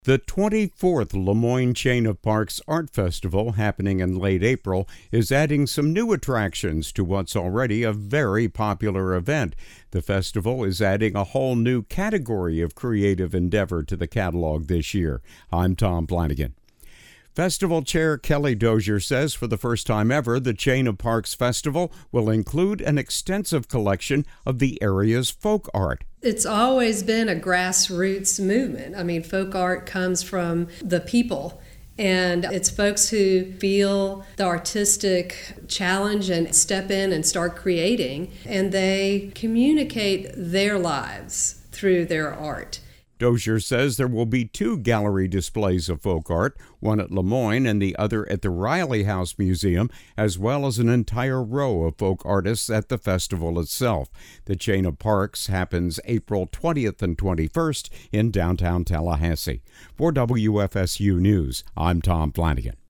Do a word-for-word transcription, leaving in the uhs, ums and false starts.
The twenty-fourth Lemoyne Chain of Parks Art Festival, happening in late April, is adding some new attractions to what's already a very popular event. The festival is adding a whole new category of creative endeavor to the catalog this year. I'm Tom Flanagan. Festival Chair Kelly Dozier says for the first time ever, the Chain of Parks Festival will include an extensive collection of the area's folk art. It's always been a grassroots movement. I mean, folk art comes from the people, and it's folks who feel the artistic challenge and step in and start creating, and they communicate their lives through their art. Dozier says there will be two gallery displays of folk art, one at Lemoyne and the other at the Riley House Museum, as well as an entire row of folk artists at the festival itself. The Chain of Parks happens April twentieth and twenty-first in downtown Tallahassee. For W F S U News, I'm Tom Flanagan.